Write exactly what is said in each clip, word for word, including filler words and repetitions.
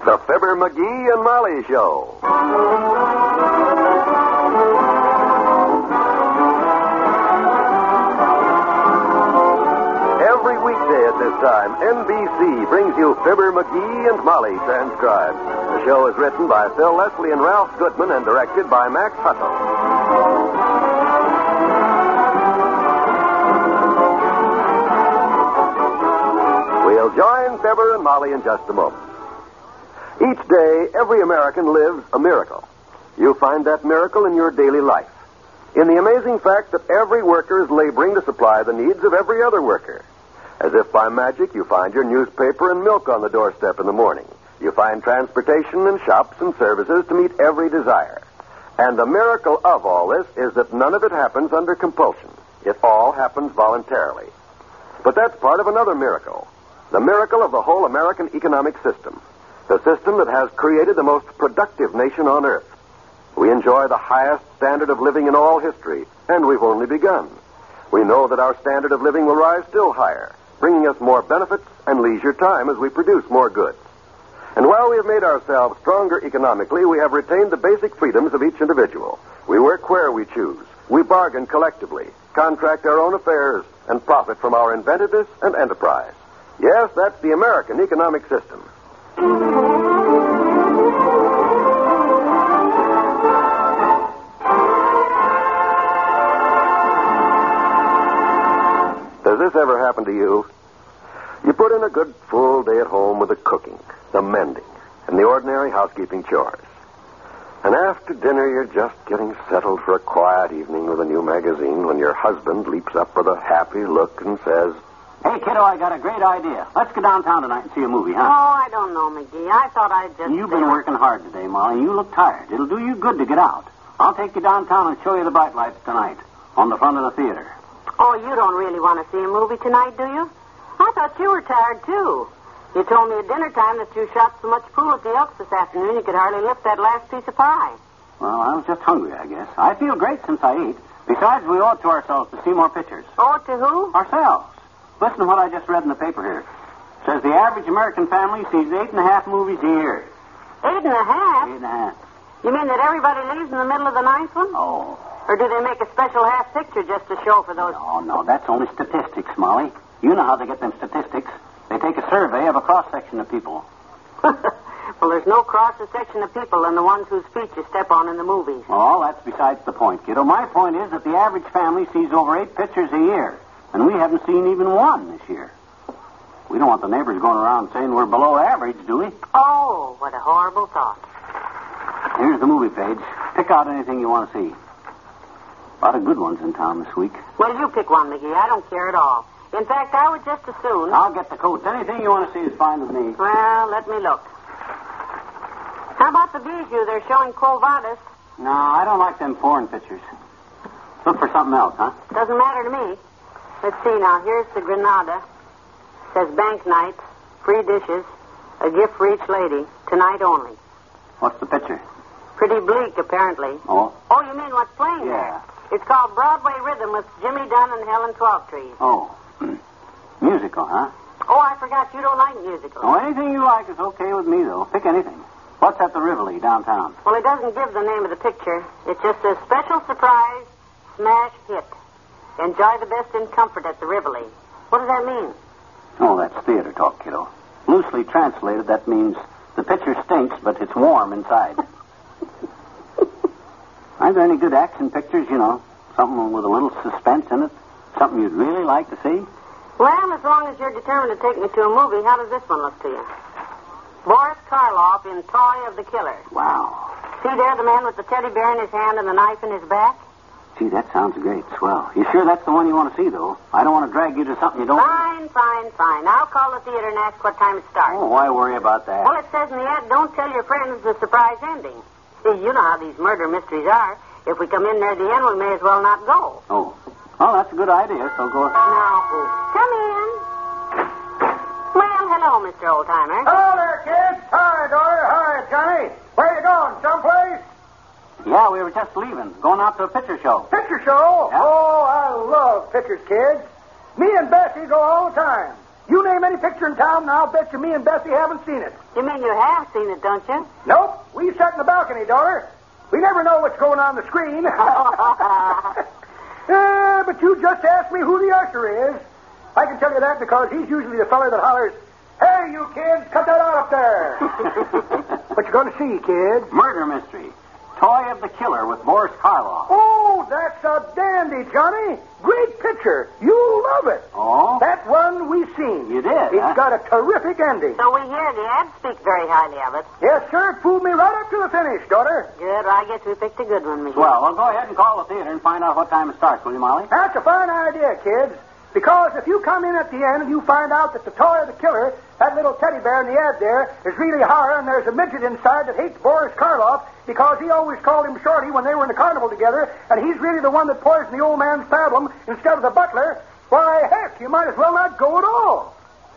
The Fibber, McGee, and Molly Show. Every weekday at this time, N B C brings you Fibber, McGee, and Molly transcribed. The show is written by Phil Leslie and Ralph Goodman and directed by Max Hutto. We'll join Fibber and Molly in just a moment. Each day, every American lives a miracle. You find that miracle in your daily life. In the amazing fact that every worker is laboring to supply the needs of every other worker. As if by magic, you find your newspaper and milk on the doorstep in the morning. You find transportation and shops and services to meet every desire. And the miracle of all this is that none of it happens under compulsion. It all happens voluntarily. But that's part of another miracle. The miracle of the whole American economic system. The system that has created the most productive nation on earth. We enjoy the highest standard of living in all history, and we've only begun. We know that our standard of living will rise still higher, bringing us more benefits and leisure time as we produce more goods. And while we have made ourselves stronger economically, we have retained the basic freedoms of each individual. We work where we choose. We bargain collectively, contract our own affairs, and profit from our inventiveness and enterprise. Yes, that's the American economic system. Does this ever happen to you? You put in a good full day at home with the cooking, the mending, and the ordinary housekeeping chores. And after dinner, you're just getting settled for a quiet evening with a new magazine when your husband leaps up with a happy look and says, "Hey, kiddo, I got a great idea. Let's go downtown tonight and see a movie, huh?" Oh, I don't know, McGee. I thought I'd just... You've been working hard today, Molly. You look tired. It'll do you good to get out. I'll take you downtown and show you the bright lights tonight on the front of the theater. Oh, you don't really want to see a movie tonight, do you? I thought you were tired, too. You told me at dinner time that you shot so much pool at the Elks this afternoon you could hardly lift that last piece of pie. Well, I was just hungry, I guess. I feel great since I ate. Besides, we owe it to ourselves to see more pictures. Owe it to who? Ourselves. Listen to what I just read in the paper here. It says the average American family sees eight and a half movies a year. Eight and a half? Eight and a half. You mean that everybody leaves in the middle of the ninth one? Oh. Or do they make a special half picture just to show for those... No, no, that's only statistics, Molly. You know how they get them statistics. They take a survey of a cross-section of people. Well, there's no cross-section of people than the ones whose feet you step on in the movies. Oh, that's besides the point, kiddo. My point is that the average family sees over eight pictures a year, and we haven't seen even one this year. We don't want the neighbors going around saying we're below average, do we? Oh, what a horrible thought. Here's the movie page. Pick out anything you want to see. A lot of good ones in town this week. Well, you pick one, McGee. I don't care at all. In fact, I would just as soon... I'll get the coats. Anything you want to see is fine with me. Well, let me look. How about the Bijou? They're showing Quo Vadis. No, I don't like them foreign pictures. Look for something else, huh? Doesn't matter to me. Let's see now. Here's the Granada. Says bank night, free dishes, a gift for each lady, tonight only. What's the picture? Pretty bleak, apparently. Oh? Oh, you mean what's playing Yeah. there? It's called Broadway Rhythm with Jimmy Dunn and Helen Twelvetrees. Oh. Musical, huh? Oh, I forgot you don't like musicals. Oh, anything you like is okay with me, though. Pick anything. What's at the Rivoli downtown? Well, it doesn't give the name of the picture. It just says special surprise, smash hit. Enjoy the best in comfort at the Rivoli. What does that mean? Oh, that's theater talk, kiddo. Loosely translated, that means the picture stinks, but it's warm inside. Aren't there any good action pictures, you know? Something with a little suspense in it? Something you'd really like to see? Well, as long as you're determined to take me to a movie, how does this one look to you? Boris Karloff in Toy of the Killer. Wow. See there, the man with the teddy bear in his hand and the knife in his back? Gee, that sounds great. Swell. You sure that's the one you want to see, though? I don't want to drag you to something you don't... Fine, fine, fine. I'll call the theater and ask what time it starts. Oh, why worry about that? Well, it says in the ad, don't tell your friends the surprise ending. See, you know how these murder mysteries are. If we come in near the end, we may as well not go. Oh. Well, that's a good idea, so go... Now, come in. Well, hello, Mister Oldtimer. Hello there, kids. Hi, daughter. Hi, Johnny. Where you going? Someplace? Yeah, we were just leaving. Going out to a picture show. Picture show? Yeah. Oh, I love pictures, kids. Me and Bessie go all the time. You name any picture in town, and I'll bet you me and Bessie haven't seen it. You mean you have seen it, don't you? Nope. We sat in the balcony, daughter. We never know what's going on the screen. uh, but you just asked me who the usher is. I can tell you that because he's usually the feller that hollers, "Hey, you kids, cut that out up there." What you going to see, kids? Murder mystery. Toy of the Killer with Boris Karloff. Oh, that's a dandy, Johnny. Great picture. You'll love it. Oh? That one we seen. You did, It's huh? got a terrific ending. So we hear the ad speak very highly of it. Yes, sir. It fooled me right up to the finish, daughter. Good. I guess we picked a good one, Mickey. Well, well, go ahead and call the theater and find out what time it starts, will you, Molly? That's a fine idea, kids. Because if you come in at the end and you find out that the toy of the killer, that little teddy bear in the ad there, is really her, and there's a midget inside that hates Boris Karloff because he always called him Shorty when they were in the carnival together, and he's really the one that poisoned the old man's pablum instead of the butler, why, heck, you might as well not go at all.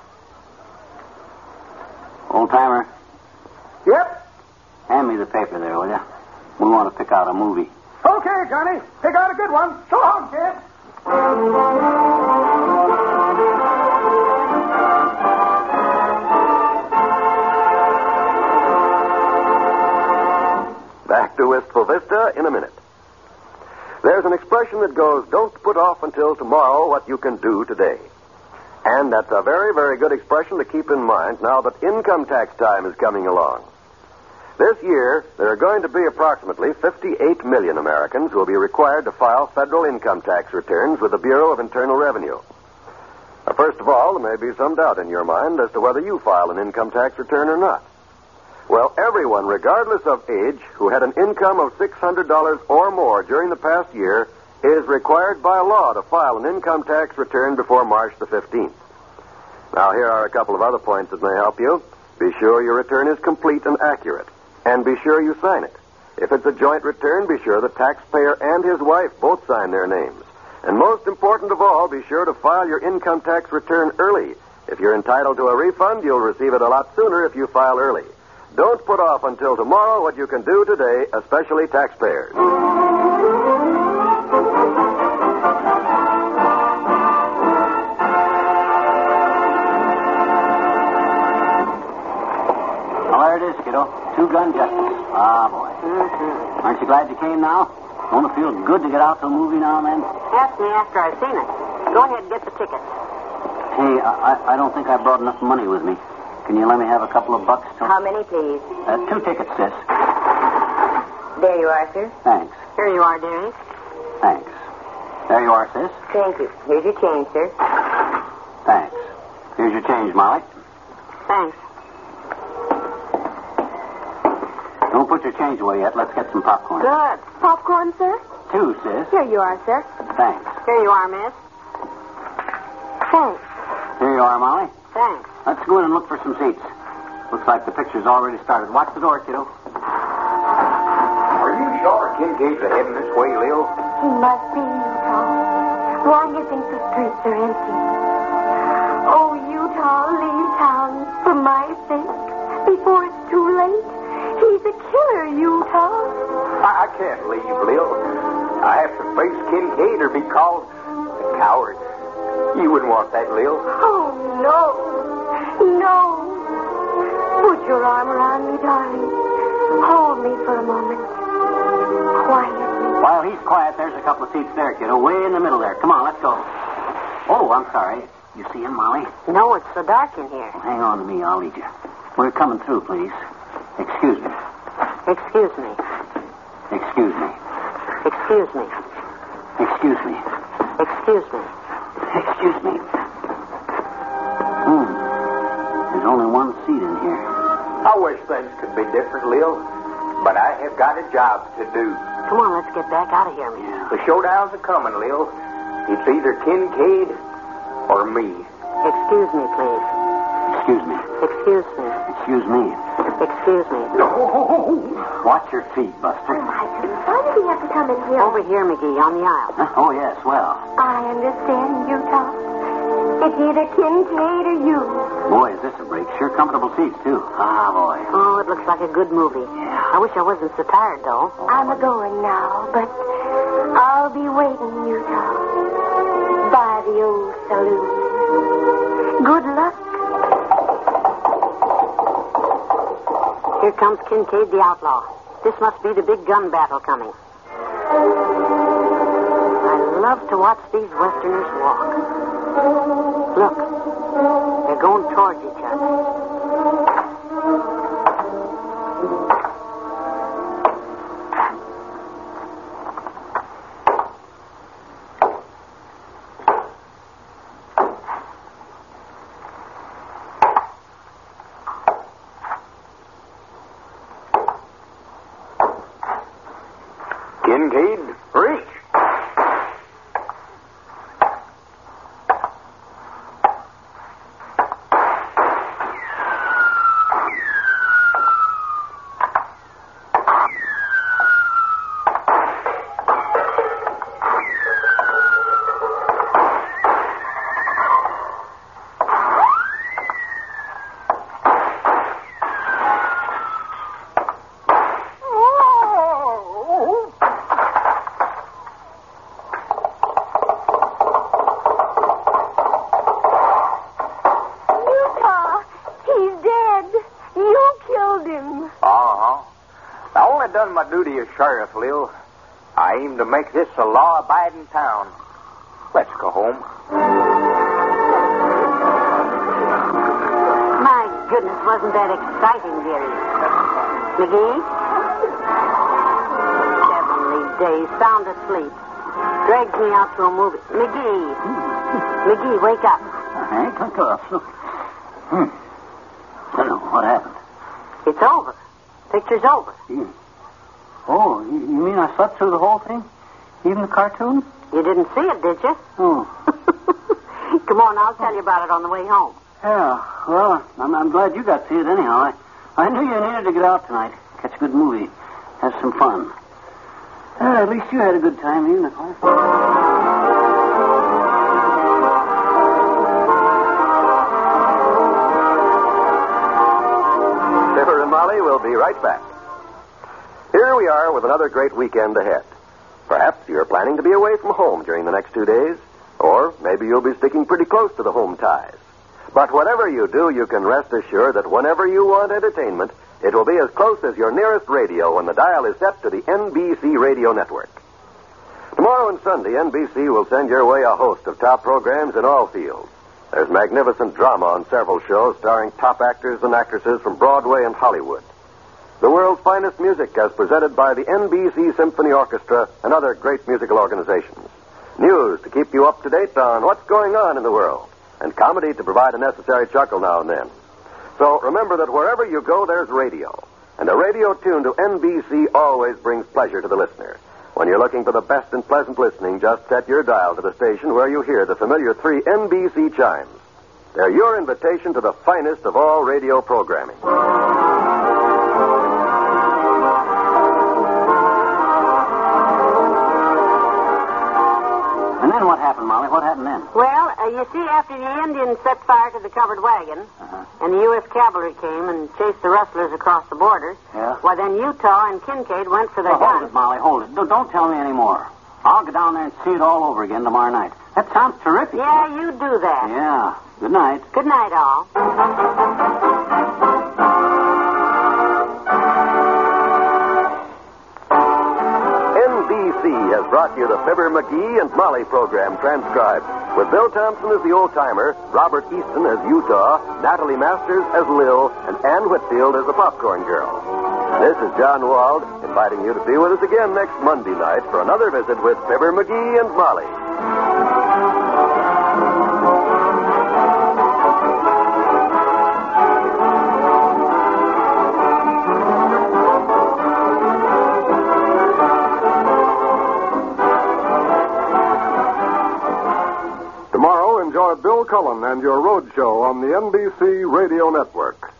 Old timer, Yep. hand me the paper there, will you? We want to pick out a movie. Okay, Johnny. Pick out a good one. So long, kid. Back to Wistful Vista in a minute. There's an expression that goes, don't put off until tomorrow what you can do today. And that's a very, very good expression to keep in mind now that income tax time is coming along. This year, there are going to be approximately fifty-eight million Americans who will be required to file federal income tax returns with the Bureau of Internal Revenue. Now, first of all, there may be some doubt in your mind as to whether you file an income tax return or not. Well, everyone, regardless of age, who had an income of six hundred dollars or more during the past year is required by law to file an income tax return before March the fifteenth. Now, here are a couple of other points that may help you. Be sure your return is complete and accurate. And be sure you sign it. If it's a joint return, be sure the taxpayer and his wife both sign their names. And most important of all, be sure to file your income tax return early. If you're entitled to a refund, you'll receive it a lot sooner if you file early. Don't put off until tomorrow what you can do today, especially taxpayers. Well, there it is, kiddo. Two-gun justice. Ah, boy. Mm-hmm. Aren't you glad you came now? Won't it feel good to get out to a movie now and then? Ask me after I've seen it. Go ahead and get the ticket. Hey, I, I don't think I brought enough money with me. Can you let me have a couple of bucks? To... How many, please? Uh, two tickets, sis. There you are, sir. Thanks. Here you are, dearie. Thanks. There you are, sis. Thank you. Here's your change, sir. Thanks. Here's your change, Molly. Thanks. Don't put your change away yet. Let's get some popcorn. Good. Popcorn, sir? Two, sis. Here you are, sir. Thanks. Here you are, miss. Thanks. Here you are, Molly. Thanks. Let's go in and look for some seats. Looks like the picture's already started. Watch the door, kiddo. Are you sure Kincaid's heading this way, Lil? He must be, Utah. Why do you think the streets are empty? Oh, Utah, leave town for my sake before it's too late. He's a killer, Utah. I, I can't leave, Lil. I have to face Kincaid or be called a coward. You wouldn't want that, Lil. Oh, no. No. Put your arm around me, darling. Hold me for a moment. Quietly. While he's quiet, there's a couple of seats there, kiddo. Way in the middle there. Come on, let's go. Oh, I'm sorry. You see him, Molly? No, it's so dark in here. Well, hang on to me. I'll lead you. We're coming through, please. Excuse me. Excuse me. Excuse me. Excuse me. Excuse me. Excuse me. Excuse me. Hmm. There's only one seat in here. I wish things could be different, Lil, but I have got a job to do. Come on, let's get back out of here, miss. The showdowns are coming, Lil. It's either Kincaid or me. Excuse me, please. Excuse me. Excuse me. Excuse me. Excuse me. Watch your feet, Buster. Why did he have to come in here? Over here, McGee, on the aisle. Huh? Oh, yes, well. I understand, Utah. It's either Kincaid or you. Boy, is this a break. Sure comfortable seats, too. Ah, boy. Oh, it looks like a good movie. Yeah. I wish I wasn't so tired, though. I'm a-going now, but I'll be waiting, Utah, by the old saloon. Good luck. Here comes Kincaid the outlaw. This must be the big gun battle coming. I love to watch these Westerners walk. Look, they're going towards each other. Kincaid, reach. Done my duty as sheriff, Lil. I aim to make this a law-abiding town. Let's go home. My goodness, wasn't that exciting, dearie? McGee? Heavenly days, sound asleep. Drags me out to a movie. McGee. McGee, wake up. Hank, look up. Hmm. I don't know what happened. It's over. Picture's over. Hmm. Oh, you mean I slept through the whole thing? Even the cartoon? You didn't see it, did you? Oh. Come on, I'll tell you about it on the way home. Yeah, well, I'm, I'm glad you got to see it anyhow. I, I knew you needed to get out tonight, catch a good movie, have some fun. Uh, at least you had a good time, you, Nicole. Fibber and Molly will be right back. Here we are with another great weekend ahead. Perhaps you're planning to be away from home during the next two days, or maybe you'll be sticking pretty close to the home ties. But whatever you do, you can rest assured that whenever you want entertainment, it will be as close as your nearest radio when the dial is set to the N B C radio network. Tomorrow and Sunday, N B C will send your way a host of top programs in all fields. There's magnificent drama on several shows starring top actors and actresses from Broadway and Hollywood. The world's finest music as presented by the N B C Symphony Orchestra and other great musical organizations. News to keep you up to date on what's going on in the world. And comedy to provide a necessary chuckle now and then. So remember that wherever you go, there's radio. And a radio tuned to N B C always brings pleasure to the listener. When you're looking for the best and pleasant listening, just set your dial to the station where you hear the familiar three N B C chimes. They're your invitation to the finest of all radio programming. And then what happened, Molly? What happened then? Well, uh, you see, after the Indians set fire to the covered wagon, Uh-huh. and the U S cavalry came and chased the rustlers across the border, Yeah? why then Utah and Kincaid went for their Oh, hold guns. it, Molly, hold it. Don't, don't tell me any more. I'll go down there and see it all over again tomorrow night. That sounds terrific. Yeah, you do that. Yeah. Good night. Good night, all. N B C has brought you the Fibber, McGee, and Molly program transcribed, with Bill Thompson as the old-timer, Robert Easton as Utah, Natalie Masters as Lil, and Ann Whitfield as the popcorn girl. This is John Wald, inviting you to be with us again next Monday night for another visit with Fibber, McGee, and Molly. Tomorrow, enjoy Bill Cullen and your road show on the N B C Radio Network.